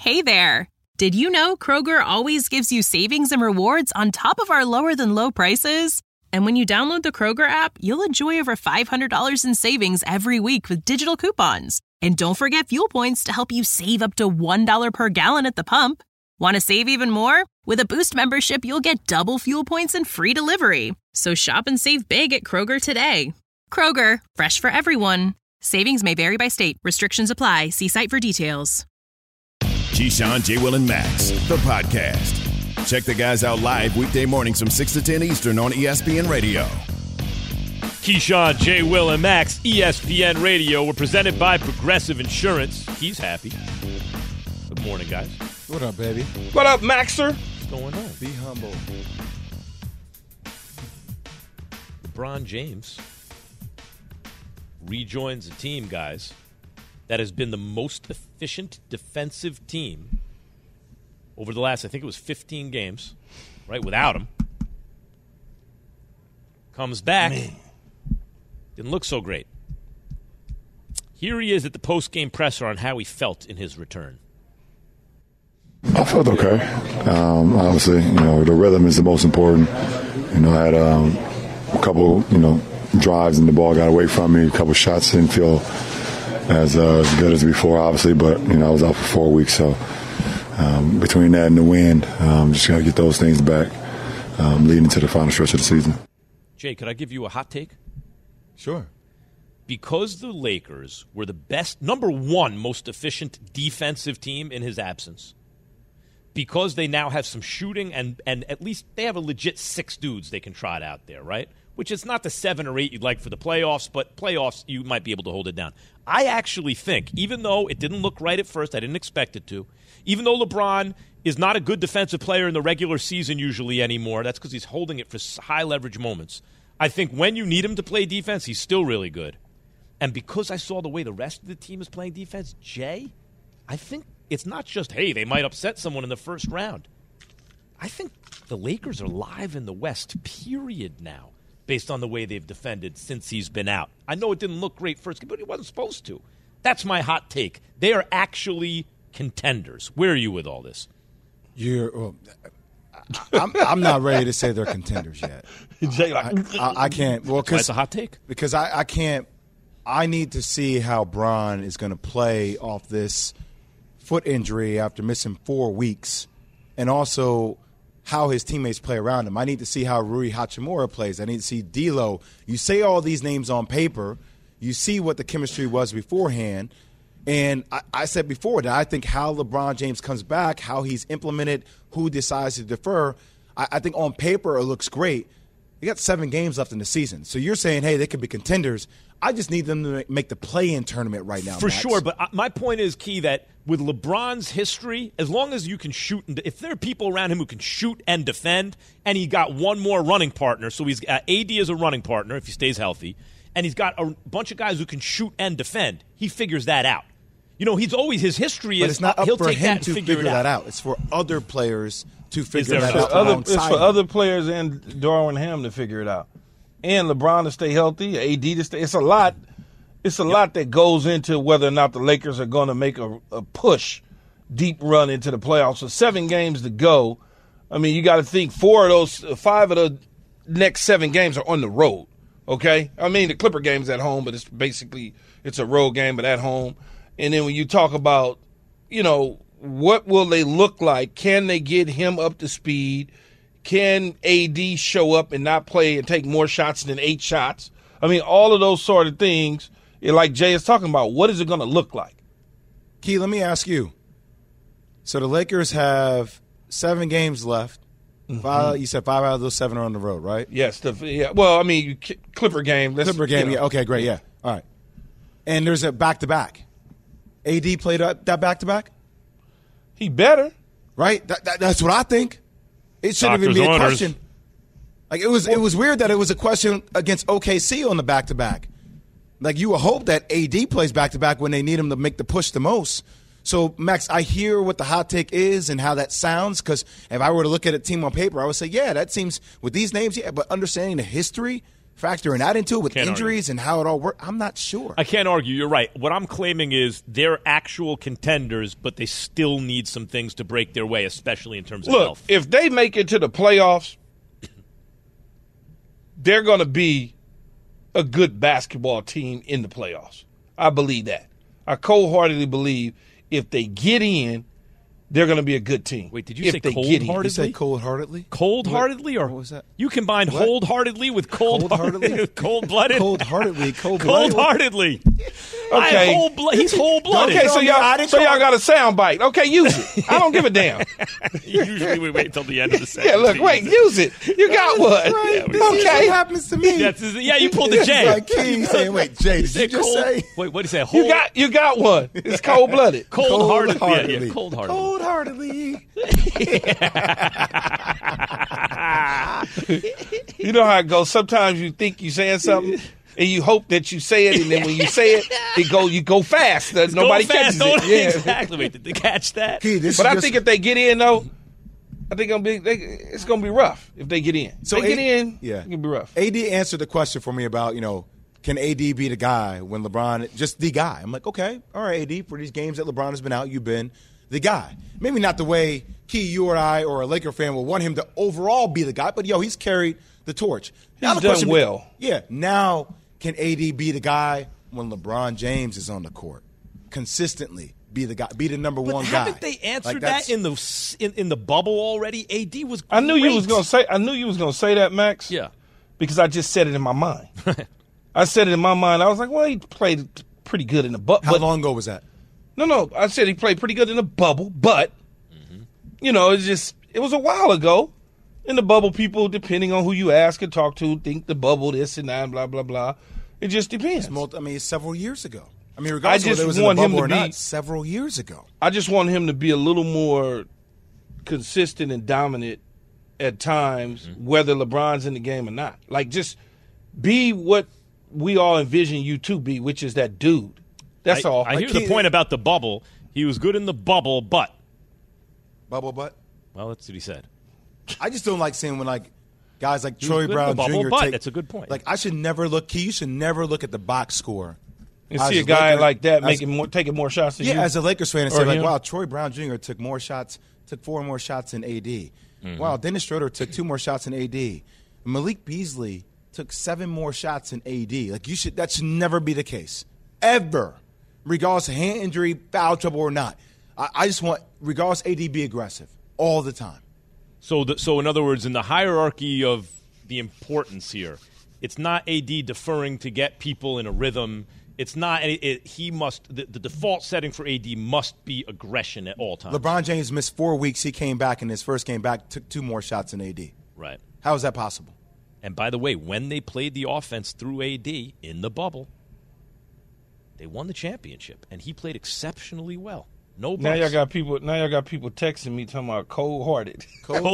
Hey there! Did you know Kroger always gives you savings and rewards on top of our lower-than-low prices? And when you download the Kroger app, you'll enjoy over $500 in savings every week with digital coupons. And don't forget fuel points to help you save up to $1 per gallon at the pump. Want to save even more? With a Boost membership, you'll get double fuel points and free delivery. So shop and save big at Kroger today. Kroger, fresh for everyone. Savings may vary by state. Restrictions apply. See site for details. Keyshawn, J. Will, and Max, the podcast. Check the guys out live weekday mornings from 6 to 10 Eastern on ESPN Radio. Keyshawn, J. Will, and Max, ESPN Radio. We're presented by Progressive Insurance. He's happy. Good morning, guys. What up, baby? What up, Maxer? What's going on? Be humble. LeBron James rejoins a team, guys, that has been the most efficient defensive team over the last, I think it was 15 games, right, without him. Comes back. Man. Didn't look so great. Here he is at the post-game presser on how he felt in his return. I felt okay. Obviously, the rhythm is the most important. I had a couple, drives and the ball got away from me. A couple shots didn't feel as good as before, obviously, but, I was out for 4 weeks. So between that and the wind, just got to get those things back leading to the final stretch of the season. Jay, could I give you a hot take? Sure. Because the Lakers were the best, number one most efficient defensive team in his absence, because they now have some shooting and at least they have a legit 6 dudes they can trot out there, right? Which is not the 7 or 8 you'd like for the playoffs, but playoffs you might be able to hold it down. I actually think, even though it didn't look right at first, I didn't expect it to, even though LeBron is not a good defensive player in the regular season usually anymore, that's because he's holding it for high leverage moments. I think when you need him to play defense, he's still really good. And because I saw the way the rest of the team is playing defense, Jay, I think it's not just, hey, they might upset someone in the first round. I think the Lakers are live in the West, period, now, based on the way they've defended since he's been out. I know it didn't look great first, but he wasn't supposed to. That's my hot take. They are actually contenders. Where are you with all this? I'm not ready to say they're contenders yet. I can't. Well, because it's a hot take. Because I can't. I need to see how Bron is going to play off this foot injury after missing 4 weeks, and also how his teammates play around him. I need to see how Rui Hachimura plays. I need to see D'Lo. You say all these names on paper. You see what the chemistry was beforehand. And I said before that I think how LeBron James comes back, how he's implemented, who decides to defer, I think on paper it looks great. You got 7 games left in the season. So you're saying, hey, they could be contenders. I just need them to make the play-in tournament right now, For Max. sure, but my point is, Key, that with LeBron's history, as long as you can shoot, and if there are people around him who can shoot and defend, and he got one more running partner, so he's AD as a running partner if he stays healthy, and he's got a bunch of guys who can shoot and defend, he figures that out. He's always, his history but is it's not up he'll for take him that to figure that out. It's for other players to figure that out. It's for other players and Darvin Ham to figure it out, and LeBron to stay healthy, AD to stay. It's a lot. It's a lot that goes into whether or not the Lakers are going to make a push, deep run into the playoffs. So 7 games to go. I mean, you got to think 5 of the next 7 games are on the road. Okay, I mean the Clipper game's at home, but it's a road game, but at home. And then when you talk about, what will they look like? Can they get him up to speed? Can AD show up and not play and take more shots than 8 shots? I mean, all of those sort of things, like Jay is talking about, what is it going to look like? Key, let me ask you. So the Lakers have 7 games left. Mm-hmm. You said 5 out of those 7 are on the road, right? Yes. Well, I mean, Clipper game. Clipper game, yeah. Okay, great, yeah. All right. And there's a back-to-back. AD played that back-to-back? He better. Right? That's what I think. It shouldn't even be a question. Like it was weird that it was a question against OKC on the back-to-back. Like you would hope that AD plays back-to-back when they need him to make the push the most. So, Max, I hear what the hot take is and how that sounds, because if I were to look at a team on paper, I would say, yeah, that seems, with these names, yeah, but understanding the history, factoring that into it with Can't injuries and how it all works? I'm not sure. I can't argue. You're right. What I'm claiming is they're actual contenders, but they still need some things to break their way, especially in terms of health. If they make it to the playoffs, they're going to be a good basketball team in the playoffs. I believe that. I cold-heartedly believe if they get in, they're going to be a good team. Wait, did you say cold-heartedly? You say cold-heartedly? Cold-heartedly? Or what was that? You combined whole-heartedly with cold-heartedly? Cold-blooded? Cold-heartedly. Cold-blooded? Cold-heartedly. Okay. He's whole-blooded. Okay, so y'all got a sound bite. Okay, use it. I don't give a damn. Usually we wait until the end of the sentence. Yeah, look, wait, use it. You got one. Right. This is what happens to me. Yeah, you pulled the J. It's like King saying, wait, Jay, did you just say? Wait, what did he say? You got one. It's cold-blooded. Cold-heartedly. Yeah, cold-heartedly. Cold-heartedly. You know how it goes. Sometimes you think you're saying something, and you hope that you say it, and then when you say it, you go fast. Nobody catches it. Yeah. Exactly. Wait, did they catch that? But I think if they get in, though, I think it's gonna be rough if they get in. So if they get in, yeah, it's gonna be rough. AD answered the question for me about, can AD be the guy when LeBron, just the guy? I'm like, okay, all right, AD, for these games that LeBron has been out, you've been the guy. Maybe not the way, Key, you or I or a Laker fan will want him to overall be the guy, but, he's carried the torch. He's done well. Now can AD be the guy when LeBron James is on the court? Consistently be the guy, be the number one guy. Haven't they answered that in the bubble already? AD was great. I knew you was gonna say that, Max. Yeah. Because I just said it in my mind. I said it in my mind. I was like, well, he played pretty good in the bubble. How long ago was that? No. I said he played pretty good in the bubble, but, it was a while ago. In the bubble, people, depending on who you ask and talk to, think the bubble this and that, blah, blah, blah. It just depends. It's several years ago. Regardless of whether it was in the bubble or not, several years ago. I just want him to be a little more consistent and dominant at times, whether LeBron's in the game or not. Like, just be what we all envision you to be, which is that dude. That's all. I hear the point about the bubble. He was good in the bubble, but. Bubble butt? Well, that's what he said. I just don't like seeing when, guys like Troy Brown Jr. That's a good point. I should never look. You should never look at the box score and see a guy like that taking more shots than you. Yeah, as a Lakers fan, and say wow, Troy Brown Jr. took 4 more shots than AD. Mm-hmm. Wow, Dennis Schroeder took 2 more shots than AD. Malik Beasley took 7 more shots than AD. That should never be the case, ever, regardless of hand injury, foul trouble or not. I just want, regardless, AD be aggressive all the time. So in other words, in the hierarchy of the importance here, it's not AD deferring to get people in a rhythm. It's not. He must. The default setting for AD must be aggression at all times. LeBron James missed 4 weeks. He came back in his first game back, took 2 more shots than AD. Right. How is that possible? And by the way, when they played the offense through AD in the bubble, they won the championship, and he played exceptionally well. No buts. Now y'all got people texting me talking about cold-hearted.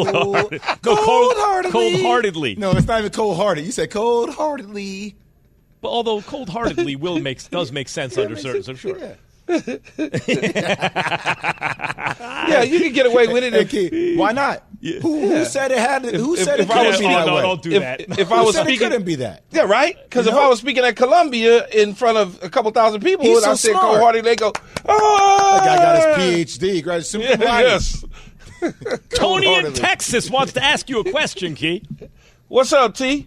Cold-heartedly. No, it's not even cold-hearted. You said cold-heartedly. But although cold-heartedly does make sense under certain, so sure. Yeah. Yeah, you can get away with it. Why not? Yeah. Who said it had? Who said it couldn't be that way? Don't do that. If I was speaking, speaking, it couldn't be that. Yeah, right. Because if I was speaking at Columbia in front of a couple thousand people, and I said cold-hearted, they go, "Oh, that guy got his PhD, graduate yes." Tony in Texas wants to ask you a question, Key. What's up, T?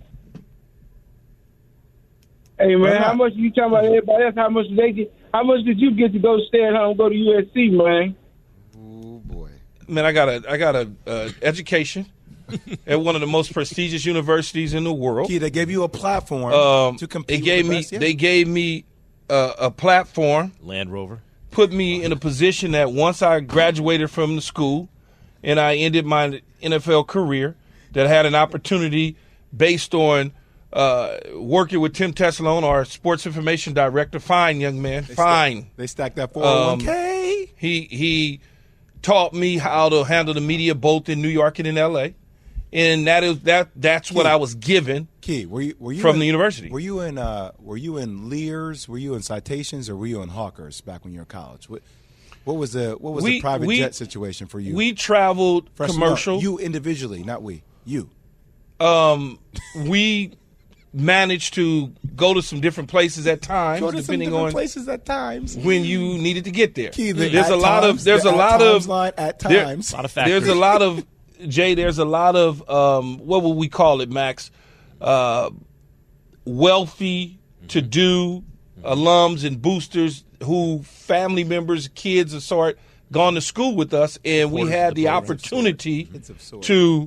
Hey man, how much you talking about everybody else? How much did you get to go stay at home, go to USC, man? Oh boy, man, I got a education at one of the most prestigious universities in the world. Key, they gave you a platform to compete. They gave me a platform. Land Rover put me in a position that once I graduated from the school and I ended my NFL career, that I had an opportunity based on working with Tim Tessalone, our sports information director. Fine, young man. They stacked that 401k. He taught me how to handle the media both in New York and in L.A. And that's Key, what I was given. Key, were you from the university? Were you in Lears? Were you in Citations, or were you in Hawkers back when you were in college? What was the private jet situation for you? We traveled commercial. You individually, not we. You. We managed to go to some different places at times, depending on places at times when you needed to get there. There's a lot of factors. There's a lot of Jay. There's a lot of what would we call it, Max? Wealthy, to-do alums and boosters who family members, kids of sort, gone to school with us, and we had the opportunity to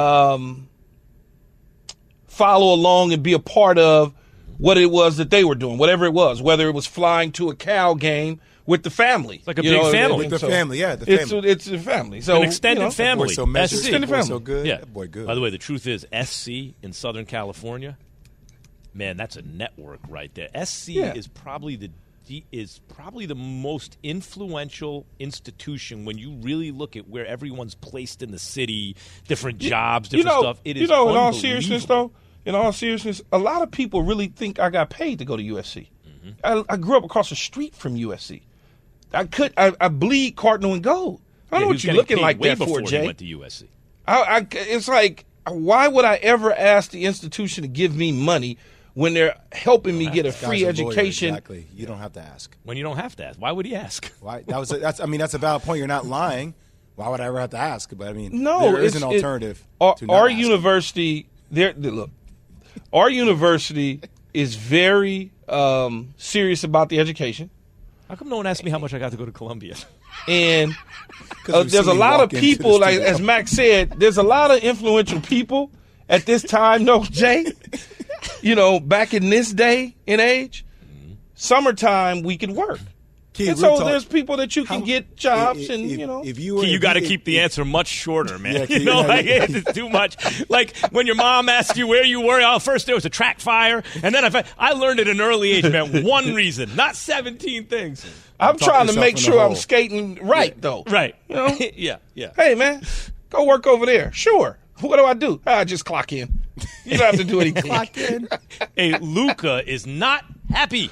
follow along and be a part of what it was that they were doing, whatever it was, whether it was flying to a Cal game with the family. It's like a big family. With the family, yeah. The family. It's a family. So, an extended family. So extended family. So good. Yeah. That boy good. By the way, the truth is SC in Southern California, man, that's a network right there. SC is probably the most influential institution when you really look at where everyone's placed in the city, different jobs, different stuff. It is in all seriousness, though, a lot of people really think I got paid to go to USC. Mm-hmm. I grew up across the street from USC. I bleed cardinal and gold. I don't know what you're looking like that for, Jay. He went to USC. It's like, why would I ever ask the institution to give me money when they're helping me get a free education? Exactly. You don't have to ask. When you don't have to ask. Why would he ask? Why? That's a valid point. You're not lying. Why would I ever have to ask? But I mean, no, there is an alternative. Our university, our university is very serious about the education. How come no one asked me how much I got to go to Columbia? And there's a lot of people, like as Max said, there's a lot of influential people at this time, Jay. Back in this day and age, summertime we could work. And so there's people that you can get jobs if you got to keep the answer much shorter, man. It's too much. Like when your mom asked you where you were, first there was a track fire, and then I learned at an early age, man, one reason, not 17 things. I'm trying to make sure I'm skating right, though. Right. Yeah. Hey, man, go work over there. Sure. What do? I just clock in. You don't have to do anything. Clock in. Hey, Luka is not happy.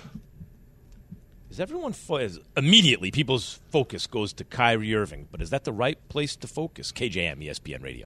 Immediately people's focus goes to Kyrie Irving, but is that the right place to focus? KJM, ESPN Radio.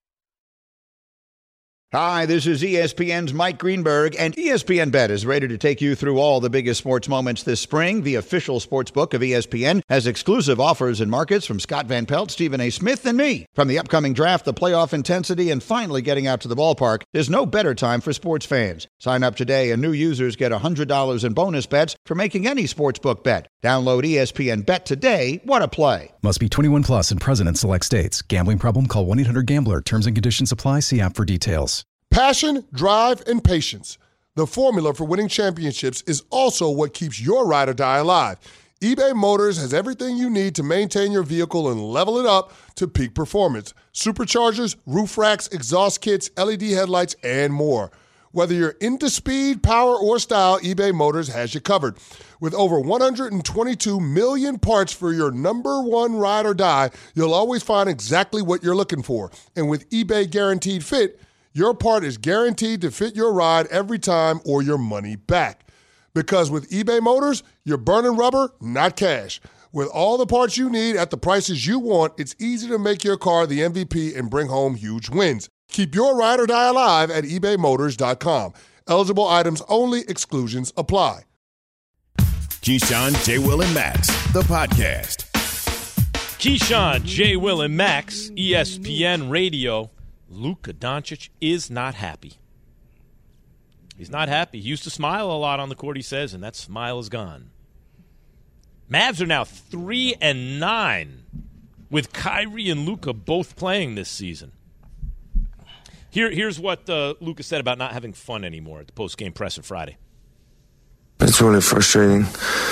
Hi, this is ESPN's Mike Greenberg, and ESPN Bet is ready to take you through all the biggest sports moments this spring. The official sports book of ESPN has exclusive offers and markets from Scott Van Pelt, Stephen A. Smith, and me. From the upcoming draft, the playoff intensity, and finally getting out to the ballpark, there's no better time for sports fans. Sign up today, and new users get $100 in bonus bets for making any sportsbook bet. Download ESPN Bet today. What a play. Must be 21 plus and present in select states. Gambling problem? Call 1-800-GAMBLER. Terms and conditions apply. See app for details. Passion, drive, and patience. The formula for winning championships is also what keeps your ride or die alive. eBay Motors has everything you need to maintain your vehicle and level it up to peak performance. Superchargers, roof racks, exhaust kits, LED headlights, and more. Whether you're into speed, power, or style, eBay Motors has you covered. With over 122 million parts for your number one ride or die, you'll always find exactly what you're looking for. And with eBay Guaranteed Fit, your part is guaranteed to fit your ride every time or your money back. Because with eBay Motors, you're burning rubber, not cash. With all the parts you need at the prices you want, it's easy to make your car the MVP and bring home huge wins. Keep your ride or die alive at ebaymotors.com. Eligible items only. Exclusions apply. Keyshawn, J. Will, and Max, the podcast. Keyshawn, J. Will, and Max, ESPN Radio. Luka Doncic is not happy. He's not happy. He used to smile a lot on the court, he says, and that smile is gone. Mavs are now 3-9 with Kyrie and Luka both playing this season. Here's what Luka said about not having fun anymore at the post-game presser Friday. It's really frustrating.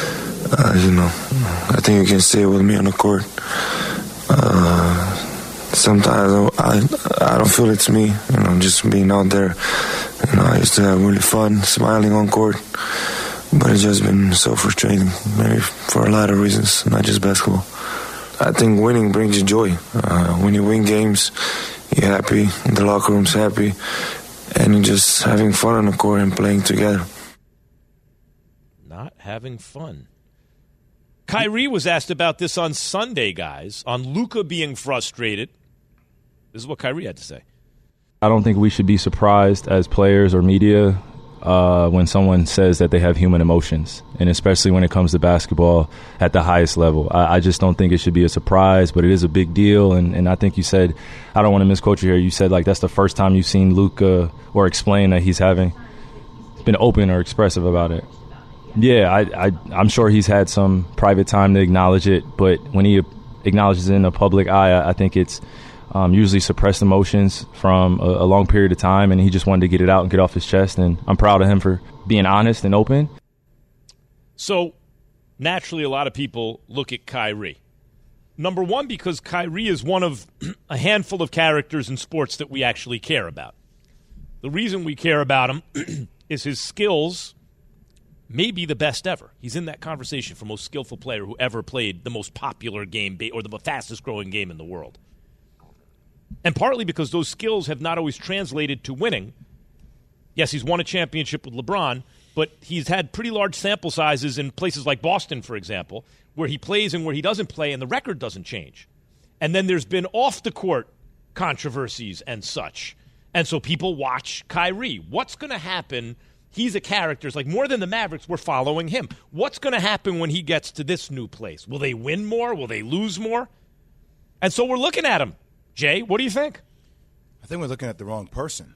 I think you can see it with me on the court. Sometimes I don't feel it's me, just being out there. I used to have really fun smiling on court, but it's just been so frustrating, maybe for a lot of reasons, not just basketball. I think winning brings you joy. When you win games, you're happy, the locker room's happy, and you're just having fun on the court and playing together. Not having fun. Kyrie was asked about this on Sunday, guys, on Luka being frustrated. This is what Kyrie had to say. I don't think we should be surprised as players or media when someone says that they have human emotions, and especially when it comes to basketball at the highest level. I just don't think it should be a surprise, but it is a big deal. And I think you said, I don't want to misquote you here, you said like that's the first time you've seen Luka or explain that he's been open or expressive about it. Yeah, I'm sure he's had some private time to acknowledge it, but when he acknowledges it in the public eye, I think it's usually suppressed emotions from a long period of time, and he just wanted to get it out and get off his chest, and I'm proud of him for being honest and open. So, naturally, a lot of people look at Kyrie. Number one, because Kyrie is one of a handful of characters in sports that we actually care about. The reason we care about him is his skills may be the best ever. He's in that conversation for most skillful player who ever played the most popular game or the fastest-growing game in the world. And partly because those skills have not always translated to winning. Yes, he's won a championship with LeBron, but he's had pretty large sample sizes in places like Boston, for example, where he plays and where he doesn't play, and the record doesn't change. And then there's been off-the-court controversies and such. And so people watch Kyrie. What's going to happen? He's a character. It's like more than the Mavericks, we're following him. What's going to happen when he gets to this new place? Will they win more? Will they lose more? And so we're looking at him. Jay, what do you think? I think we're looking at the wrong person.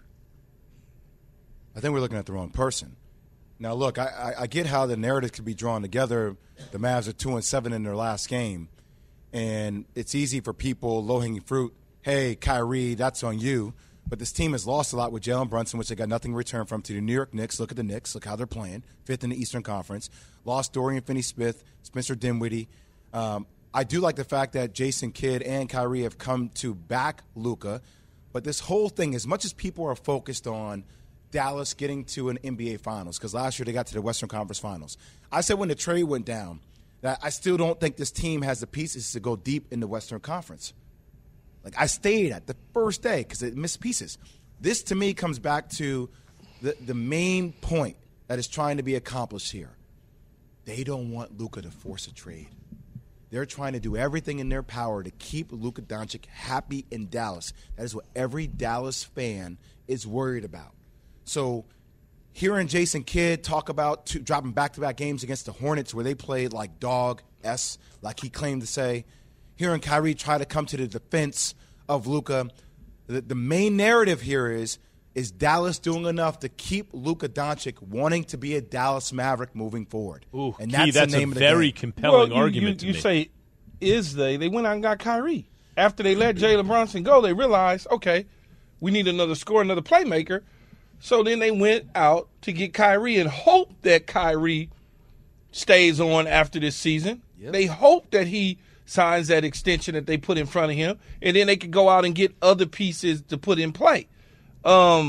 Now, look, I get how the narrative could be drawn together. The Mavs are 2-7 in their last game, and it's easy for people, low-hanging fruit, hey, Kyrie, that's on you. But this team has lost a lot with Jalen Brunson, which they got nothing in return from, to the New York Knicks. Look at the Knicks. Look how they're playing. 5th in the Eastern Conference. Lost Dorian Finney-Smith, Spencer Dinwiddie. I do like the fact that Jason Kidd and Kyrie have come to back Luka. But this whole thing, as much as people are focused on Dallas getting to an NBA Finals, because last year they got to the Western Conference Finals, I said when the trade went down that I still don't think this team has the pieces to go deep in the Western Conference. Like, I stayed at the first day because it missed pieces. This, to me, comes back to the main point that is trying to be accomplished here. They don't want Luka to force a trade. They're trying to do everything in their power to keep Luka Doncic happy in Dallas. That is what every Dallas fan is worried about. So hearing Jason Kidd talk about dropping back-to-back games against the Hornets where they played like dog-s, like he claimed to say, hearing Kyrie try to come to the defense of Luka, the main narrative here is Dallas doing enough to keep Luka Doncic wanting to be a Dallas Maverick moving forward? Ooh, and that's the name of the game. Very compelling argument to me. You say, they went out and got Kyrie. After they let Jalen Brunson go, they realized, okay, we need another scorer, another playmaker. So then they went out to get Kyrie and hope that Kyrie stays on after this season. Yep. They hope that he signs that extension that they put in front of him, and then they could go out and get other pieces to put in play. It's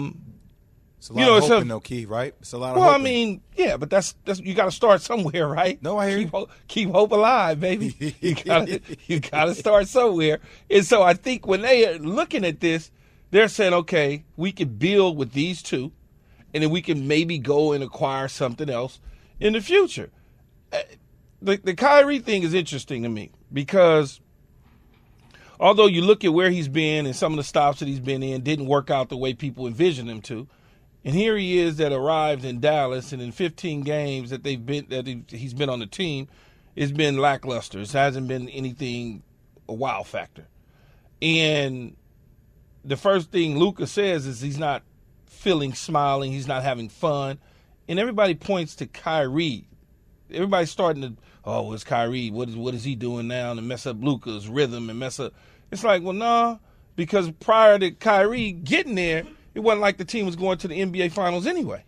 a lot of hoping, though, Key, right? It's a lot of hoping. Well, I mean, yeah, but that's you got to start somewhere, right? No, I hear you. Keep hope alive, baby. You got to start somewhere. And so I think when they are looking at this, they're saying, okay, we can build with these two, and then we can maybe go and acquire something else in the future. The Kyrie thing is interesting to me because although you look at where he's been and some of the stops that he's been in didn't work out the way people envisioned him to, and here he is that arrived in Dallas, and in 15 games that he's been on the team, it's been lackluster. It hasn't been anything a wow factor. And the first thing Luka says is he's not smiling, he's not having fun, and everybody points to Kyrie. Everybody's starting to, it's Kyrie. What is he doing now to mess up Luka's rhythm and mess up? It's like, well, nah, because prior to Kyrie getting there, it wasn't like the team was going to the NBA Finals anyway.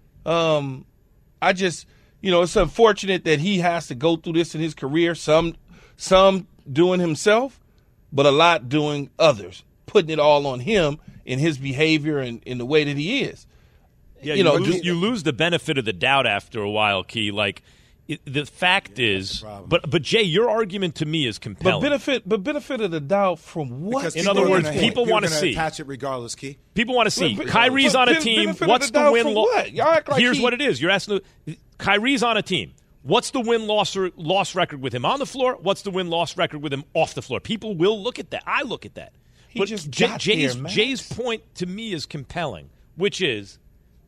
It's unfortunate that he has to go through this in his career. Some doing himself, but a lot doing others, putting it all on him in his behavior and in the way that he is. Yeah, you lose the benefit of the doubt after a while, Key. Like, the fact is, but Jay, your argument to me is compelling. But benefit of the doubt from what? Because in other words, people want to see. Attach it regardless, Key. People want to see. Kyrie's on a team. What's the win loss? Here's what it is. You're asking. Kyrie's on a team. What's the win-loss record with him on the floor? What's the win-loss record with him off the floor? People will look at that. I look at that. But Jay's point to me is compelling, which is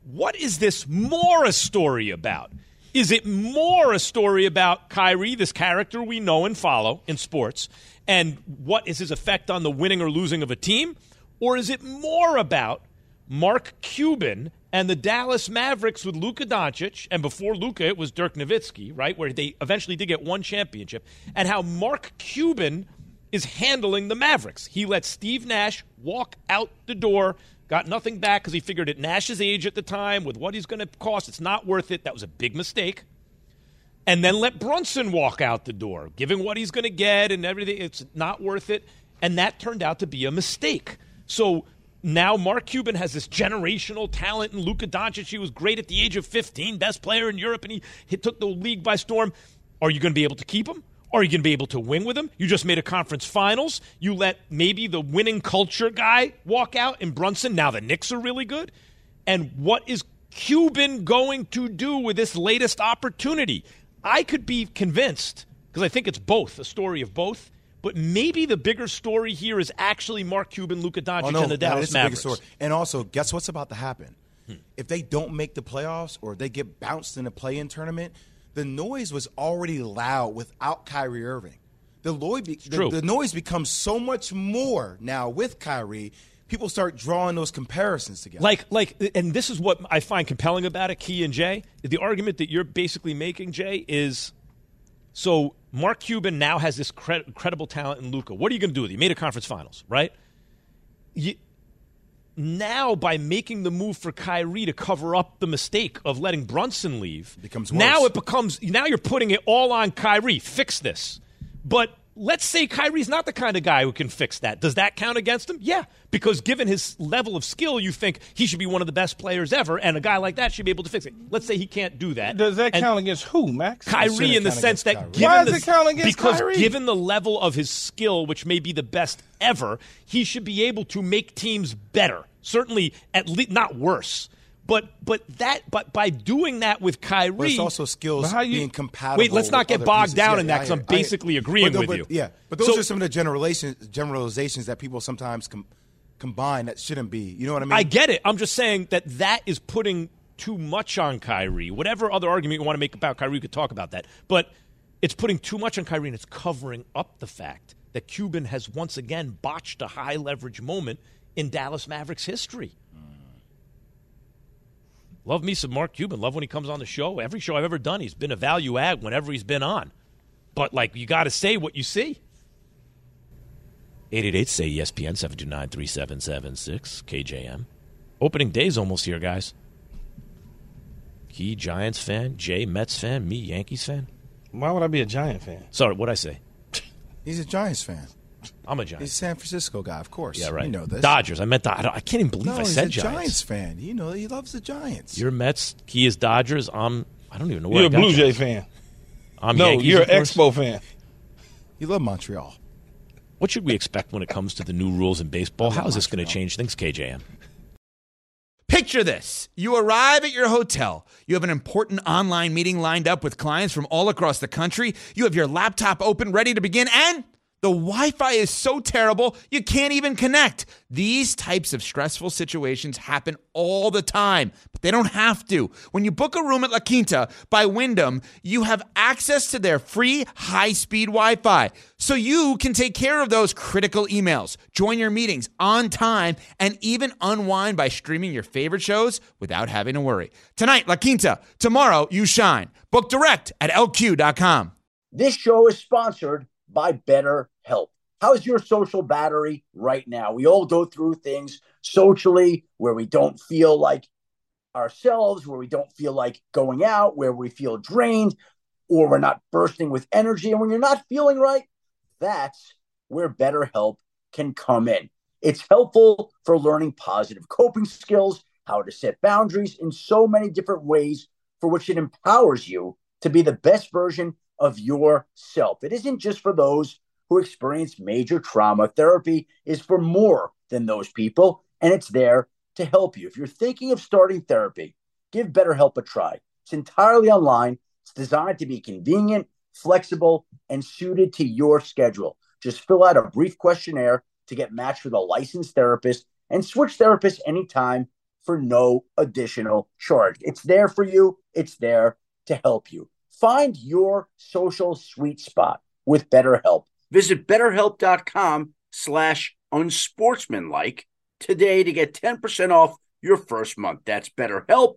what is this more a story about? Is it more a story about Kyrie, this character we know and follow in sports, and what is his effect on the winning or losing of a team? Or is it more about Mark Cuban and the Dallas Mavericks with Luka Doncic, and before Luka it was Dirk Nowitzki, right, where they eventually did get one championship, and how Mark Cuban is handling the Mavericks? He let Steve Nash walk out the door, got nothing back because he figured at Nash's age at the time, with what he's going to cost, it's not worth it. That was a big mistake. And then let Brunson walk out the door, giving what he's going to get and everything. It's not worth it. And that turned out to be a mistake. So now Mark Cuban has this generational talent, and Luka Doncic, he was great at the age of 15, best player in Europe, and he took the league by storm. Are you going to be able to keep him? Are you going to be able to win with him? You just made a conference finals. You let maybe the winning culture guy walk out in Brunson. Now the Knicks are really good. And what is Cuban going to do with this latest opportunity? I could be convinced, because I think it's both, a story of both, but maybe the bigger story here is actually Mark Cuban, Luka Doncic, and the Dallas Mavericks. And also, guess what's about to happen? If they don't make the playoffs or they get bounced in a play-in tournament, the noise was already loud without Kyrie Irving. The noise becomes so much more now with Kyrie. People start drawing those comparisons together. And this is what I find compelling about it, Key and Jay. The argument that you're basically making, Jay, is so Mark Cuban now has this incredible talent in Luka. What are you going to do with it? You made a conference finals, right? Now, by making the move for Kyrie to cover up the mistake of letting Brunson leave, now you're putting it all on Kyrie. Fix this. But let's say Kyrie's not the kind of guy who can fix that. Does that count against him? Yeah, because given his level of skill, you think he should be one of the best players ever, and a guy like that should be able to fix it. Let's say he can't do that. Does that count against who, Max? Kyrie, in the sense that why does it count against Kyrie? Given the level of his skill, which may be the best ever, he should be able to make teams better. Certainly, at least not worse. But by doing that with Kyrie, but it's also skills being compatible. Wait, let's not get bogged down in that, because I'm basically agreeing with you. Yeah, but those are some of the generalizations that people sometimes combine that shouldn't be. You know what I mean? I get it. I'm just saying that is putting too much on Kyrie. Whatever other argument you want to make about Kyrie, we could talk about that. But it's putting too much on Kyrie, and it's covering up the fact that Cuban has once again botched a high leverage moment in Dallas Mavericks history. Love me some Mark Cuban. Love when he comes on the show. Every show I've ever done, he's been a value add whenever he's been on. But, you got to say what you see. 888-SAY-ESPN, 729-3776, KJM. Opening day's almost here, guys. Key, Giants fan. Jay, Mets fan. Me, Yankees fan. Why would I be a Giant fan? Sorry, what'd I say? He's a Giants fan. I'm a Giants. He's a San Francisco guy, of course. Yeah, right. You know this. Dodgers. I meant I can't even believe I said he's a Giants. Giants fan. You know, he loves the Giants. You're Mets. He is Dodgers. I don't even know where you're a Blue Jay fan. I'm Yankees, you're an Expo fan. You love Montreal. What should we expect when it comes to the new rules in baseball? How is this going to change things, KJM? Picture this. You arrive at your hotel. You have an important online meeting lined up with clients from all across the country. You have your laptop open, ready to begin, and the Wi-Fi is so terrible, you can't even connect. These types of stressful situations happen all the time, but they don't have to. When you book a room at La Quinta by Wyndham, you have access to their free high-speed Wi-Fi, so you can take care of those critical emails, join your meetings on time, and even unwind by streaming your favorite shows without having to worry. Tonight, La Quinta. Tomorrow, you shine. Book direct at LQ.com. This show is sponsored by BetterHelp. How's your social battery right now? We all go through things socially where we don't feel like ourselves, where we don't feel like going out, where we feel drained, or we're not bursting with energy. And when you're not feeling right, that's where BetterHelp can come in. It's helpful for learning positive coping skills, how to set boundaries in so many different ways, for which it empowers you to be the best version of yourself. It isn't just for those who experience major trauma. Therapy is for more than those people, and it's there to help you. If you're thinking of starting therapy, give BetterHelp a try. It's entirely online. It's designed to be convenient, flexible, and suited to your schedule. Just fill out a brief questionnaire to get matched with a licensed therapist and switch therapists anytime for no additional charge. It's there for you. It's there to help you. Find your social sweet spot with BetterHelp. Visit BetterHelp.com/unsportsmanlike today to get 10% off your first month. That's BetterHelp,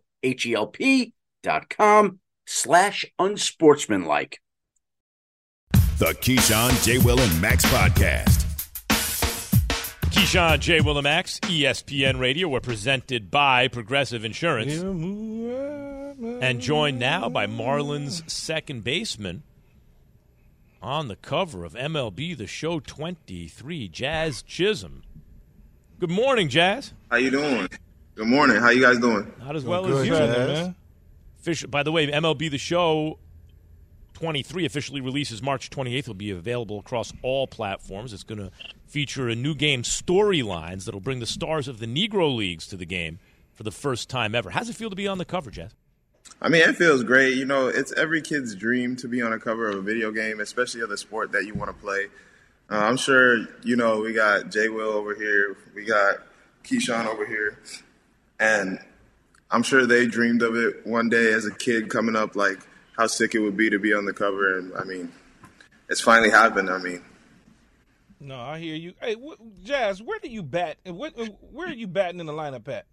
HELP.com/unsportsmanlike. The Keyshawn, J. Will, and Max podcast. Keyshawn, J. Will, and Max, ESPN Radio. We're presented by Progressive Insurance. And joined now by Marlins second baseman on the cover of MLB The Show 23, Jazz Chisholm. Good morning, Jazz. How you doing? Good morning. How you guys doing? Not as well as you, man. By the way, MLB The Show 23 officially releases March 28th. Will be available across all platforms. It's going to feature a new game, Storylines, that will bring the stars of the Negro Leagues to the game for the first time ever. How's it feel to be on the cover, Jazz? I mean, it feels great. You know, it's every kid's dream to be on a cover of a video game, especially of the sport that you want to play. I'm sure, you know, we got J. Will over here. We got Keyshawn over here. And I'm sure they dreamed of it one day as a kid coming up, like how sick it would be to be on the cover. And, I mean, it's finally happened. I mean. No, I hear you. Hey, Jazz, where do you bat? Where are you batting in the lineup at?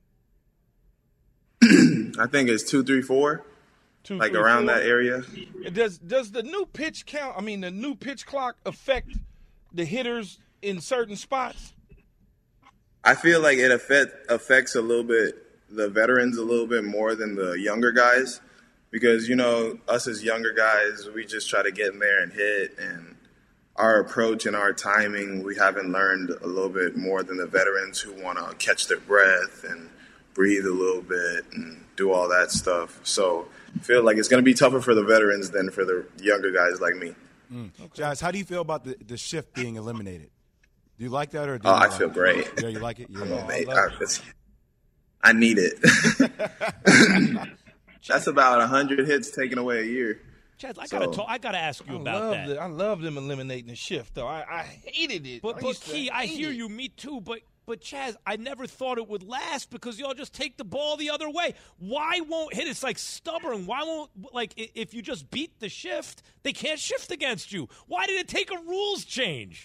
I think it's 2, 3, 4, like around that area. Does the new pitch count? I mean, the new pitch clock affect the hitters in certain spots? I feel like it affects a little bit the veterans a little bit more than the younger guys, because you know us as younger guys, we just try to get in there and hit, and our approach and our timing we haven't learned a little bit more than the veterans who want to catch their breath and breathe a little bit and do all that stuff. So I feel like it's going to be tougher for the veterans than for the younger guys like me. Okay. Jazz, how do you feel about the shift being eliminated? Do you like that or do you I feel great. Yeah, you like it? Yeah. I need it. That's about 100 hits taken away a year. Chad, I gotta ask you about that. I love them eliminating the shift, though. I hated it. But Key, I hear you. Me too. But Chaz, I never thought it would last because y'all just take the ball the other way. Why won't hit? It's like stubborn. Why won't, like, if you just beat the shift, they can't shift against you. Why did it take a rules change?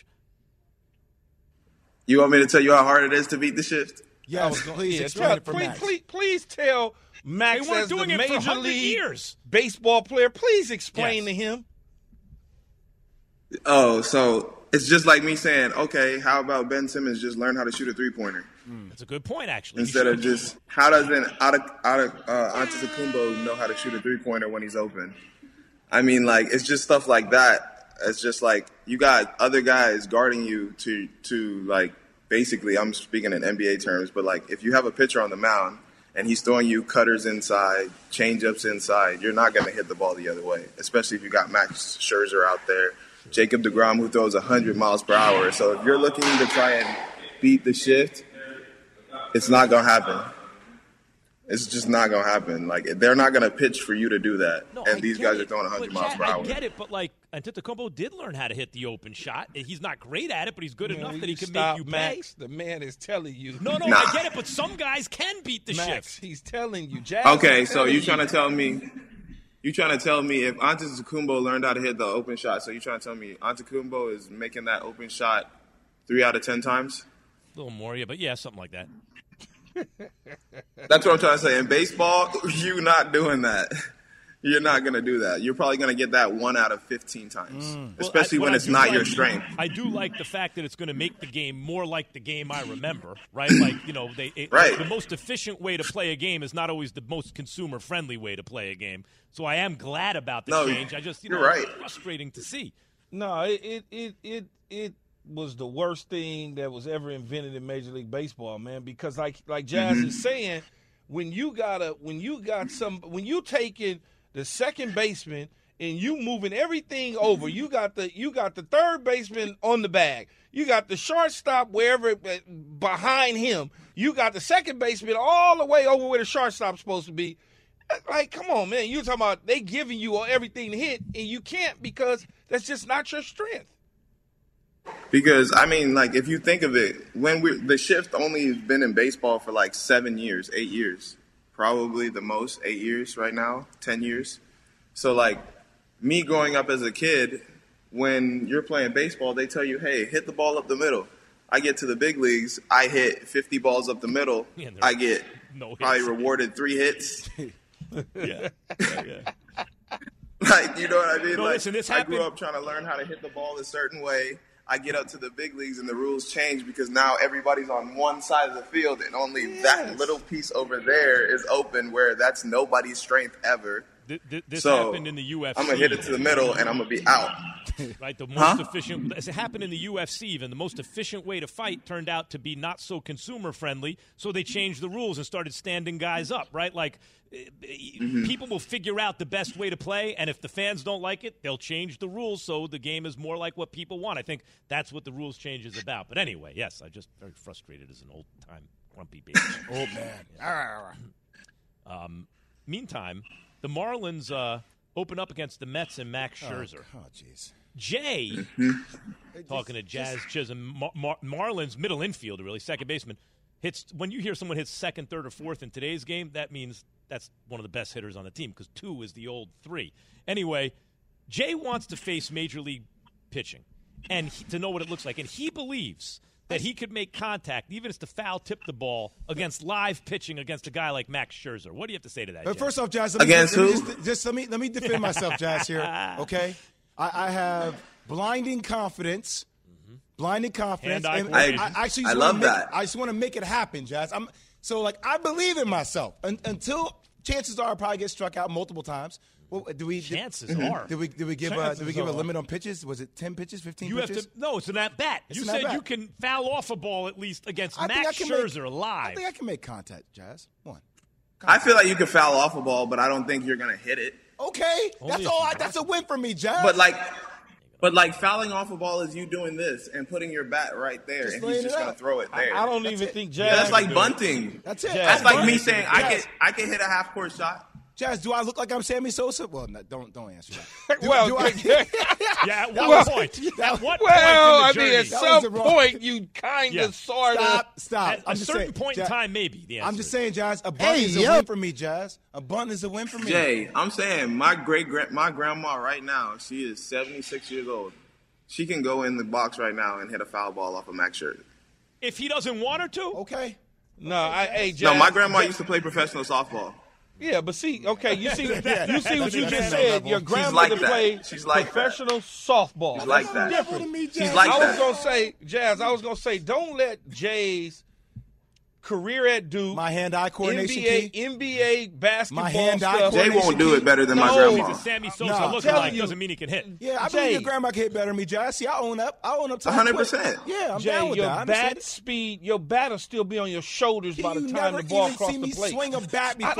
You want me to tell you how hard it is to beat the shift? Yes, please explain it for Max. Please tell Max as the Major League Baseball player. Please explain to him. Oh, so it's just like me saying, okay, how about Ben Simmons just learn how to shoot a three-pointer? That's a good point, actually. Instead of just, how does Antetokounmpo know how to shoot a three-pointer when he's open? I mean, like, it's just stuff like that. It's just like you got other guys guarding you to like, basically, I'm speaking in NBA terms, but like if you have a pitcher on the mound and he's throwing you cutters inside, change-ups inside, you're not going to hit the ball the other way, especially if you got Max Scherzer out there, Jacob deGrom who throws 100 miles per hour. So if you're looking to try and beat the shift, it's not going to happen. It's just not going to happen. Like, they're not going to pitch for you to do that. No, and these guys are throwing 100 miles per hour. I get it, but, like, Antetokounmpo did learn how to hit the open shot. He's not great at it, but he's good enough that he can make you Max, pay. The man is telling you. No, I get it, but some guys can beat the shift. He's telling you. Jazz okay, so you're trying to tell me if Antetokounmpo learned how to hit the open shot, so you're trying to tell me Antetokounmpo is making that open shot 3 out of 10 times? A little more, yeah, but yeah, something like that. That's what I'm trying to say. In baseball, you're not doing that. You're not going to do that. You're probably going to get that 1 out of 15 times, especially when it's not your strength. I do like the fact that it's going to make the game more like the game I remember, right? Like, you know, right. The most efficient way to play a game is not always the most consumer-friendly way to play a game. So I am glad about the change. I just, you're right. It's frustrating to see. No, it was the worst thing that was ever invented in Major League Baseball, man, because like Jazz is saying, when you taking the second baseman and you moving everything over, you got the third baseman on the bag, you got the shortstop wherever behind him, you got the second baseman all the way over where the shortstop's supposed to be. Like, come on, man, you're talking about they giving you everything to hit and you can't because that's just not your strength. Because, I mean, like, if you think of it, the shift only has been in baseball for like 7 years, 8 years. Probably the most, 8 years right now, 10 years. So, like, me growing up as a kid, when you're playing baseball, they tell you, hey, hit the ball up the middle. I get to the big leagues, I hit 50 balls up the middle. Yeah, I get probably rewarded 3 hits. Yeah. Like, you know what I mean? No, like, listen, this I happened. grew up trying to learn how to hit the ball a certain way. I get up to the big leagues and the rules change because now everybody's on one side of the field and only that little piece over there is open where that's nobody's strength ever. This so happened in the UFC. I'm going to hit it to the middle and I'm going to be out. Right, the most efficient. It happened in the UFC, even the most efficient way to fight turned out to be not so consumer friendly. So they changed the rules and started standing guys up. Right, like people will figure out the best way to play, and if the fans don't like it, they'll change the rules so the game is more like what people want. I think that's what the rules change is about. But anyway, yes, I'm just very frustrated as an old time grumpy baby. Old man. Meantime, the Marlins open up against the Mets and Max Scherzer. Oh, jeez. Jay, talking to Jazz Chisholm, Marlins middle infielder, really, second baseman, hits. When you hear someone hits second, third, or fourth in today's game, that means that's one of the best hitters on the team because 2 is the old 3. Anyway, Jay wants to face Major League pitching and to know what it looks like, and he believes that he could make contact, even if it's to foul tip the ball, against live pitching against a guy like Max Scherzer. What do you have to say to that, Jazz? First off, Jazz, let me defend myself, Jazz, here, okay? I have blinding confidence. Blinding confidence. I love that. I just want to make it happen, Jazz. I believe in myself. Until chances are I probably get struck out multiple times. Well, chances are. Did we give a limit on pitches? Was it 10 pitches, 15 pitches? It's an at bat. You said you can foul off a ball at least against Max Scherzer live. I think I can make contact, Jazz. I feel like you can foul off a ball, but I don't think you're going to hit it. Okay, that's a win for me, Jazz. But like fouling off a ball is you doing this and putting your bat right there, and he's just going to throw it there. I don't even think Jazz. That's like bunting. That's it. That's like me saying I can hit a half court shot. Jazz, do I look like I'm Sammy Sosa? Well, no, don't answer that. At what point? At what point? At some point, you kind of sort of. Stop. At a certain point in time, maybe. The answer I'm just saying, Jazz, a bunt is a win for me, Jazz. A bunt is a win for me. Jay, I'm saying my grandma right now, she is 76 years old. She can go in the box right now and hit a foul ball off of Max Scherzer. If he doesn't want her to? Okay. Jazz. No, my grandma used to play professional softball. Yeah, but see what you just said. Your grandmother played professional softball. She's like that. Different. She's like that. I was gonna say, don't let Jay's career at Duke, my hand-eye coordination, NBA basketball my hand-eye stuff. Jay won't do it better than my grandma. He's a Sammy Sosa lookalike. Doesn't mean he can hit. Yeah, I believe your grandma can hit better than me, Jazz. See, I own up to 100%. Yeah, I'm Jay, down with your that. bat speed, your bat will still be on your shoulders by the time the ball crosses the plate. Swing a bat before, I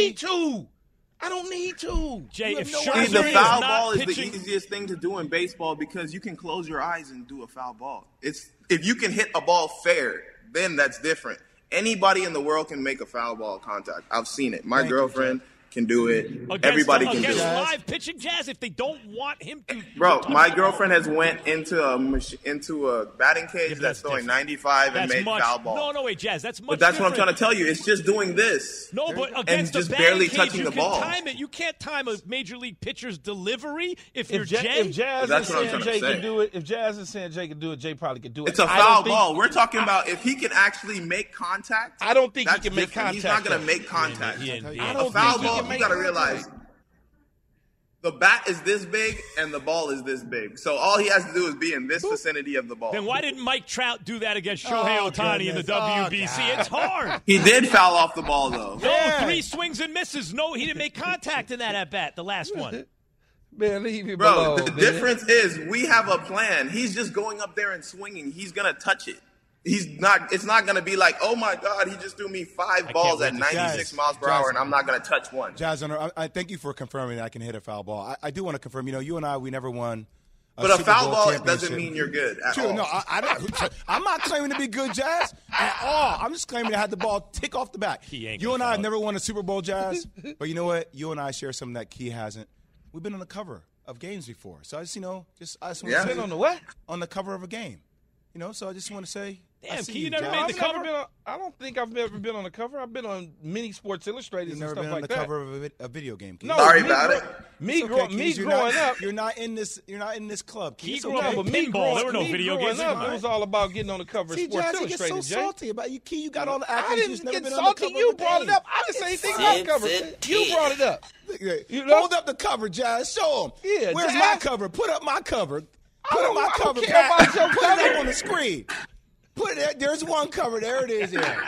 don't need to. Jay, if the foul ball is the easiest thing to do in baseball because you can close your eyes and do a foul ball. If you can hit a ball fair, then that's different. Anybody in the world can make a foul ball contact. I've seen it. My girlfriend can do it. Everybody can do it. Against live pitching, Jazz, if they don't want him to. Bro, my girlfriend has went into a batting cage that's throwing 95 and made foul ball. No, wait, Jazz, that's much But that's different. what I'm trying to tell you. It's just doing this. No, but against and just a barely cage, touching you the can ball. Time it. You can't time a major league pitcher's delivery if you're Jay. Jay. If Jazz That's is what I'm saying trying to Jay say. can do it, if Jazz is saying Jay can do it, Jay probably can do it. It's a foul ball. We're talking about if he can actually make contact. I don't think he can make different. contact. He's not going to make contact. A foul ball, you got to realize the bat is this big and the ball is this big. So all he has to do is be in this vicinity of the ball. Then why didn't Mike Trout do that against Shohei Ohtani in the WBC? It's hard. He did foul off the ball, though. No, 3 swings and misses. No, he didn't make contact in that at-bat, the last one. Man, leave him Bro, alone, the man. difference is we have a plan. He's just going up there and swinging. He's going to touch it. It's not going to be like, oh, my God, he just threw me 5 balls at 96 miles per hour, and I'm not going to touch one. Jazz, I thank you for confirming that I can hit a foul ball. I do want to confirm, you and I, we never won But a foul ball doesn't mean you're good at all. No, I'm not claiming to be good, Jazz, at all. I'm just claiming to have the ball tick off the bat. You and I have never won a Super Bowl, Jazz, but you know what? You and I share something that Key hasn't. We've been on the cover of games before. So I just want to say been on the what? On the cover of a game. So I just want to say, damn, Key, you never made the cover? I don't think I've ever been on the cover. I've been on many Sports Illustrated and stuff like that. You've never been on the cover of a video game. Key. No, sorry about it. Me growing up, you're not in this club. Key grew up with pinball. There were no video games. It was all about getting on the cover of Sports Jazz, Illustrated. You get so salty about you, Key. You got all the accolades. I didn't get salty. You brought it up. I didn't say anything about the cover. You brought it up. Hold up the cover, Jazz. Show them. Yeah, where's my cover? Put up my cover. Put up my cover. Put it up on the screen. Put it. There's one cover. There it is.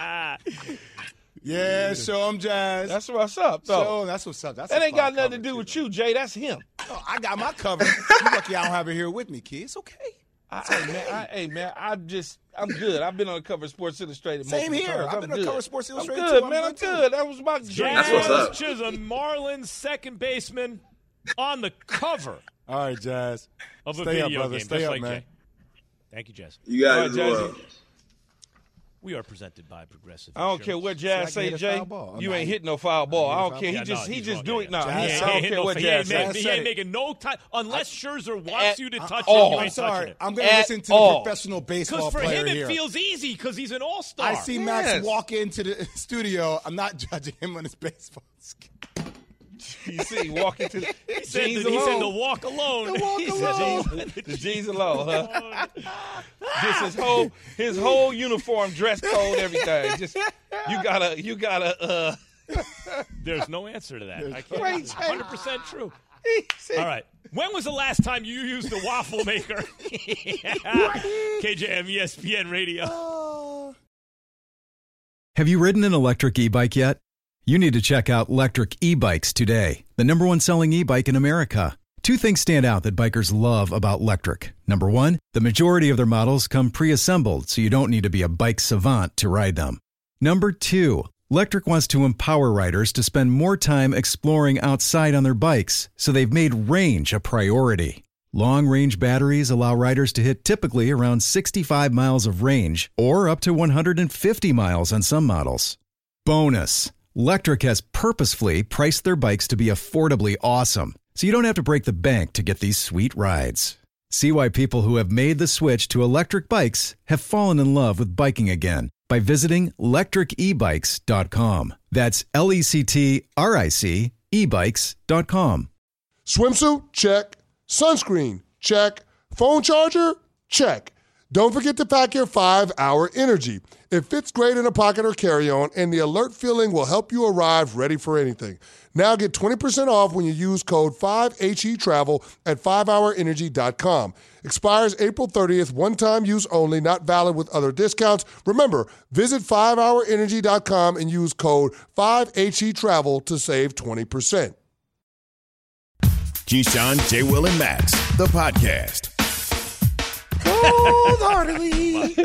Yeah, show him, Jazz. That's what's up, though. That's what's up. That ain't got nothing to do with you, Jay. That's him. Oh, I got my cover. You lucky I don't have it here with me, Key. It's okay. Hey, man, I'm good. I've been on the cover of Sports Illustrated. Same here. I've been on the cover of Sports Illustrated. I'm good, man. I'm good. That was my dream. That's what's up. Chisholm, Marlins second baseman on the cover. All right, Jazz. Of a Stay video up, brother. game. Stay Just up, like man. Jay. Thank you, Jazz. You guys as well. We are presented by Progressive. I don't care what Jazz say, Jay. You ain't hitting no foul ball. I don't care. He just do it now. I don't care what Jazz say. He ain't making no time unless Scherzer wants you to touch it. You ain't touching it. I'm going to listen to the professional baseball player here. Because for him, it feels easy because he's an all-star. I see Max walk into the studio. I'm not judging him on his baseball skills. You see, walking to the jeans alone. He said the walk alone. The jeans alone, huh? Just his whole uniform, dress code, everything. Just you gotta. There's no answer to that. I can't. Right, 100% true. All right. When was the last time you used a waffle maker? KJM ESPN Radio. Have you ridden an electric e-bike yet? You need to check out Lectric E-Bikes today, the #1 selling e-bike in America. Two things stand out that bikers love about Lectric. Number one, the majority of their models come pre-assembled, so you don't need to be a bike savant to ride them. Number two, Lectric wants to empower riders to spend more time exploring outside on their bikes, so they've made range a priority. Long-range batteries allow riders to hit typically around 65 miles of range, or up to 150 miles on some models. Bonus! Lectric has purposefully priced their bikes to be affordably awesome, so you don't have to break the bank to get these sweet rides. See why people who have made the switch to electric bikes have fallen in love with biking again by visiting lectricebikes.com. That's LECTRIC ebikes.com. Swimsuit? Check. Sunscreen? Check. Phone charger? Check. Don't forget to pack your 5-Hour Energy. It fits great in a pocket or carry-on, and the alert feeling will help you arrive ready for anything. Now get 20% off when you use code 5HETRAVEL at 5hourenergy.com. Expires April 30th, one-time use only, not valid with other discounts. Remember, visit 5hourenergy.com and use code 5HETRAVEL to save 20%. Keyshawn, J. Will, and Max, the podcast. Cold-heartedly.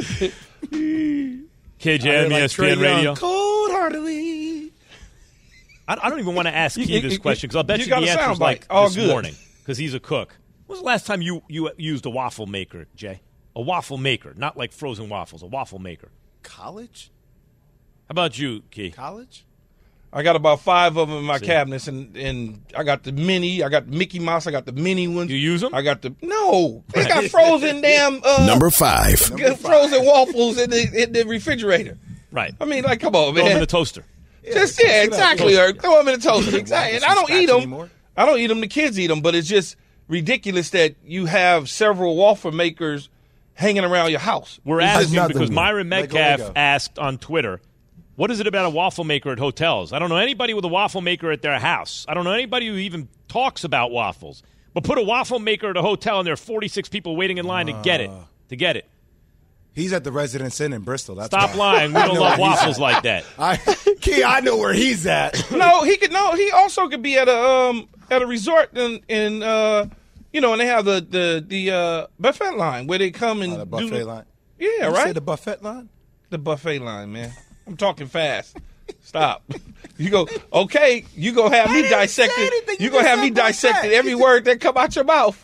KJM ESPN Radio. Cold-heartedly. I don't even want to ask Key this question because I'll bet you the answer's like this morning because he's a cook. When was the last time you used a waffle maker, Jay? A waffle maker, not like frozen waffles, a waffle maker. College? How about you, Key? College? I got about 5 of them in my cabinets, and I got the mini, I got the Mickey Mouse, I got the mini ones. You use them? I got the they got frozen damn Number 5. Frozen waffles in the refrigerator. Right. I mean, like, come on, man. Throw them in the toaster. Exactly. Or throw them in the toaster. Exactly. And I don't eat them. I don't eat them. The kids eat them, but it's just ridiculous that you have several waffle makers hanging around your house. We're asking because Myron Metcalf asked on Twitter, what is it about a waffle maker at hotels? I don't know anybody with a waffle maker at their house. I don't know anybody who even talks about waffles. But put a waffle maker at a hotel and there are 46 people waiting in line to get it. He's at the Residence Inn in Bristol. That's Stop lying. We don't love waffles like that. Key, I know where he's at. He also could be at a resort and and they have the buffet line where they come and the buffet line. Yeah, you right. Say the buffet line. The buffet line, man. I'm talking fast. Stop. You go, okay, you going to have me dissected. You going to have me dissected every word that come out your mouth.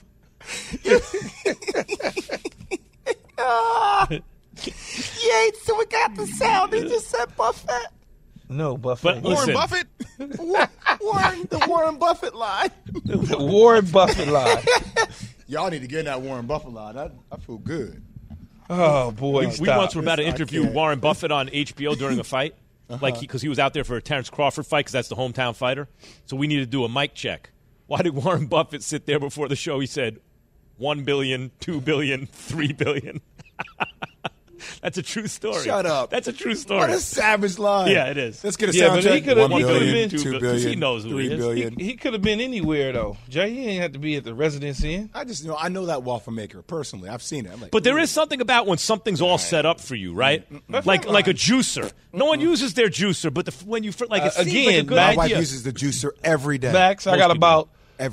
So we got the sound. He just said buffet. No, buffet. But listen, Warren Buffett? The Warren Buffett line. The Warren Buffett line. Y'all need to get in that Warren Buffett line. I feel good. Oh, boy, We once were about to interview Warren Buffett on HBO during a fight, because he was out there for a Terrence Crawford fight because that's the hometown fighter. So we needed to do a mic check. Why did Warren Buffett sit there before the show? He said, 1 billion, 2 billion, 3 billion. That's a true story. Shut up. That's a true story. What a savage line. Yeah, it is. Let's get a but soundtrack. he could have been 2 billion. He knows who 3 he is. billion. He could have been anywhere, though. Jay, he ain't have to be at the Residency Inn. I know that waffle maker personally. I've seen it. I'm like, But there is something about when something's all set up for you, right? Like a juicer. No one uses their juicer, but when you it seems like a good my idea. wife uses the juicer every day. Max, I got about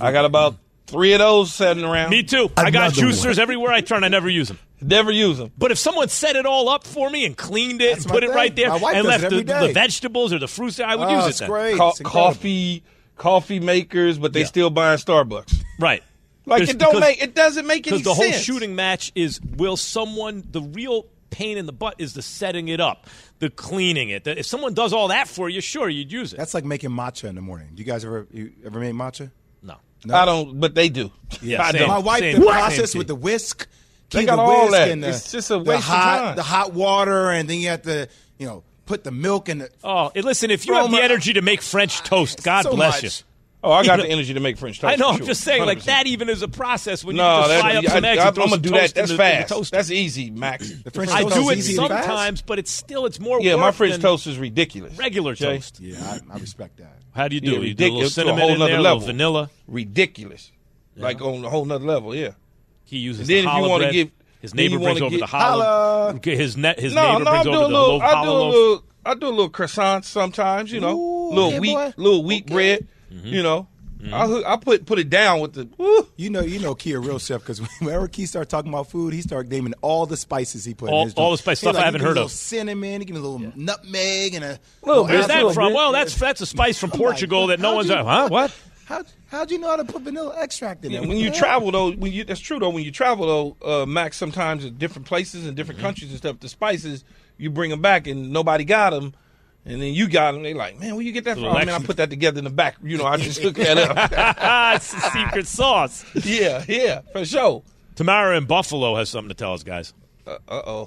3 of those sitting around. Me too. I got juicers everywhere I turn. I never use them. Never use them. But if someone set it all up for me and cleaned it and my put it thing. right there My wife and does left it every the day. vegetables or the fruits there, I would use it It's then. great. It's Coffee makers, but they still buying Starbucks. Right. Like it doesn't make any sense. Because the whole shooting match is the real pain in the butt is the setting it up, the cleaning it. If someone does all that for you, sure, you'd use it. That's like making matcha in the morning. Do you guys ever made matcha? No. I don't, but they do. Yeah, I same. don't. My wife, Same. the process Same. with the whisk. They got the all whisk that. and It's just a waste of time. The hot water, and then you have to, put the milk in the. Oh, listen, if you have the energy to make French toast, God So bless much. you. Oh, I got the energy to make French toast. I know. for I'm sure. just saying, 100%. that even is a process when you No, just fry up some eggs and throw I'm some gonna do that. toast That's in the fast. toaster. That's easy, Max. The French I toast do is it easy and fast? sometimes, but it's more Yeah, work my French than toast is ridiculous. regular Jay. toast. Yeah, I respect that. How do you do it? You do a little ridiculous to a cinnamon whole in there, nother a little level. vanilla. Ridiculous. Like on a whole nother level, yeah. He uses And then the if you challah wanna bread. give- His then neighbor you brings wanna over the get- challah. His neighbor brings over the little hollow loaf. I do a little croissants sometimes, Ooh, little yeah, wheat, boy. little wheat bread, I put it down with the. Woo. You know, Key a real chef because whenever Key start talking about food, he start naming all the spices he put in his All joint. the spice He stuff I haven't he give me heard a little of. cinnamon, he give me a little nutmeg and a Little Where's bit, that little from? bit. Well, that's a spice from Portugal that no one's. Huh? What? How'd you know how to put vanilla extract in there? When you travel though, that's true though. When you travel though, Max, sometimes in different places and different countries and stuff, the spices you bring them back and nobody got them, and then you got them. They like, man, where you get that from? Man, I put that together in the back. I just hook that up. It's the secret sauce. Yeah, for sure. Tamara in Buffalo has something to tell us, guys. Uh-oh.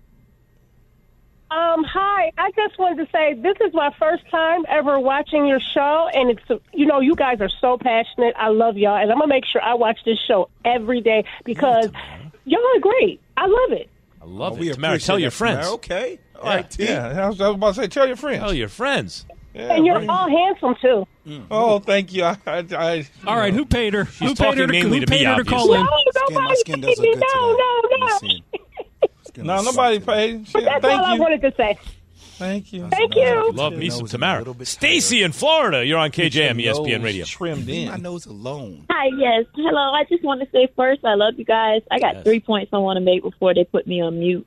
Hi. I just wanted to say this is my first time ever watching your show, and it's you guys are so passionate. I love y'all, and I'm gonna make sure I watch this show every day because y'all are great. I love it. I love we it. Tamara, tell your friends. Tamara. Okay. All right, T. Yeah, I was about to say, tell your friends. Tell your friends. Yeah, And you're all handsome too. Oh, thank you. All right, who paid her? She's Who paid her talking mainly to me, to call in? My skin does look good today. No, nobody paid. But that's all I wanted to say. Thank you. Thank you. Love me some Tamara. Stacy in Florida. You're on KJM ESPN Radio. Trimmed Leave in. my nose alone. Hi, yes. Hello. I just want to say first, I love you guys. I got 3 points I want to make before they put me on mute.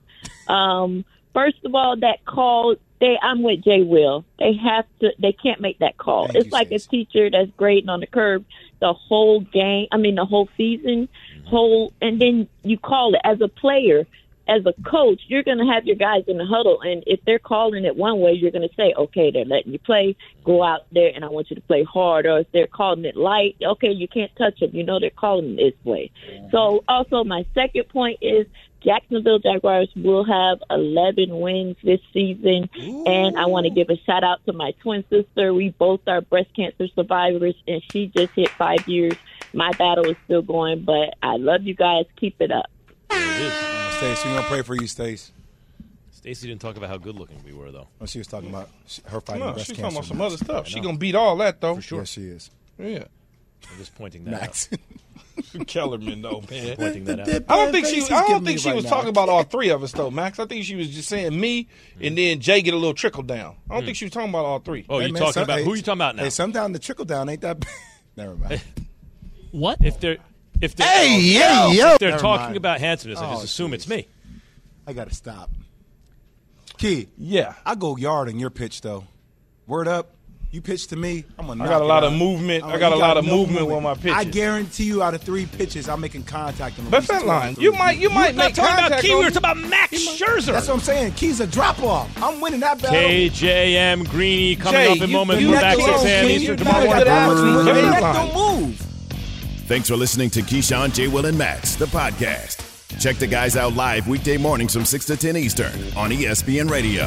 First of all, that call, I'm with Jay Will. They can't make that call. Thank it's you, like Stacey. a teacher that's grading on the curve the whole game, the whole season, and then you call it as a player. As a coach, you're going to have your guys in the huddle, and if they're calling it one way, you're going to say, okay, they're letting you play. Go out there, and I want you to play hard. Or if they're calling it light, okay, you can't touch them. They're calling it this way. So also my second point is Jacksonville Jaguars will have 11 wins this season, and I want to give a shout-out to my twin sister. We both are breast cancer survivors, and she just hit 5 years. My battle is still going, but I love you guys. Keep it up. Stacey, we're going to pray for you, Stacey. Stacy didn't talk about how good looking we were, though. Well, she was talking about her fighting No, breast she's cancer. talking about some other stuff. I She know. going to beat all that, though. For sure. Yes, she is. Yeah. I'm just pointing that Max. out. Kellerman, though, man. Pointing that out. I don't think she was right talking now. about all three of us, though, Max. I think she was just saying me, and then Jay get a little trickle down. I don't think she was talking about all three. Oh, Hey, you man, talking some- about hey, who are you talking about now? Hey, sometimes the trickle down ain't that bad. Never mind. What? If they're if they're Never talking mind. about handsomeness, I Oh, just assume it's me. I got to stop. Key, Yeah. I go yard in your pitch, though. Word up. You pitch to me, I'm gonna. I got a lot of movement. I got a lot of movement with my pitches. I guarantee you, out of 3 pitches, I'm making contact on the That's that line. You might make contact. About Key, we're talking about Max Scherzer. That's what I'm saying. Key's a drop off. I'm winning that battle. KJM Greeny coming up in moments. you We're back next 6 a.m. Eastern tomorrow morning. Thanks for listening to Keyshawn, J. Will, and Max, the podcast. Check the guys out live weekday mornings from 6 to 10 Eastern on ESPN Radio.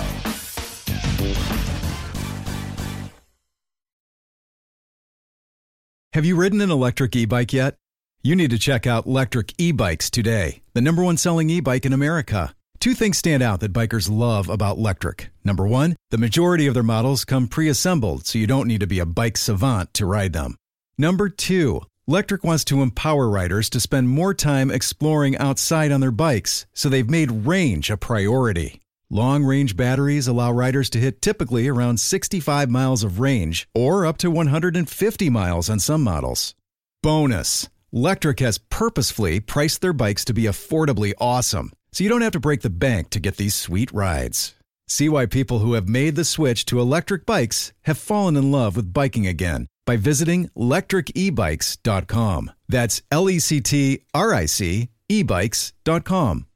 Have you ridden an electric e-bike yet? You need to check out Lectric E-Bikes today, the #1 selling e-bike in America. 2 things stand out that bikers love about Lectric. Number 1, the majority of their models come pre-assembled, so you don't need to be a bike savant to ride them. Number 2, Lectric wants to empower riders to spend more time exploring outside on their bikes, so they've made range a priority. Long-range batteries allow riders to hit typically around 65 miles of range or up to 150 miles on some models. Bonus, Lectric has purposefully priced their bikes to be affordably awesome, so you don't have to break the bank to get these sweet rides. See why people who have made the switch to electric bikes have fallen in love with biking again by visiting lectricebikes.com. That's LECTRIC ebikes.com.